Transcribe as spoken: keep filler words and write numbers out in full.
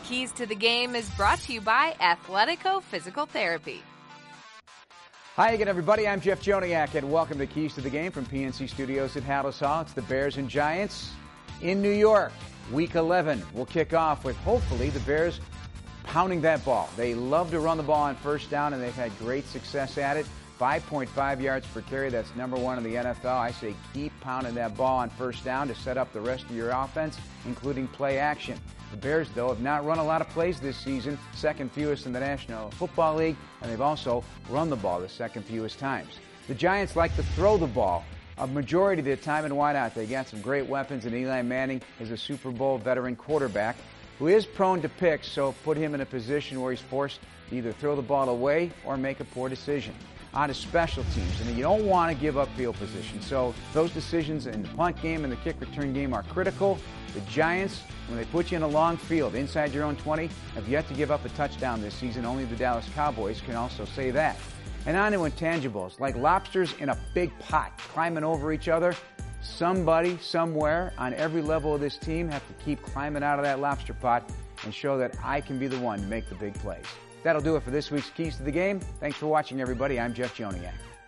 Keys to the Game is brought to you by Athletico Physical Therapy. Hi again, everybody. I'm Jeff Joniak, and welcome to Keys to the Game from P N C Studios at Halas Hall. It's the Bears and Giants in New York. Week eleven will kick off with, hopefully, the Bears pounding that ball. They love to run the ball on first down, and they've had great success at it. five point five yards per carry, that's number one in the N F L. I say keep pounding that ball on first down to set up the rest of your offense, including play action. The Bears, though, have not run a lot of plays this season, second fewest in the National Football League, and they've also run the ball the second fewest times. The Giants like to throw the ball a majority of the time, and why not? They got some great weapons, and Eli Manning is a Super Bowl veteran quarterback who is prone to picks, so put him in a position where he's forced to either throw the ball away or make a poor decision. On to special teams, and you don't want to give up field position. So those decisions in the punt game and the kick return game are critical. The Giants, when they put you in a long field inside your own twenty, have yet to give up a touchdown this season. Only the Dallas Cowboys can also say that. And on to intangibles, like lobsters in a big pot, climbing over each other. Somebody, somewhere, on every level of this team have to keep climbing out of that lobster pot and show that I can be the one to make the big plays. That'll do it for this week's Keys to the Game. Thanks for watching, everybody. I'm Jeff Joniak.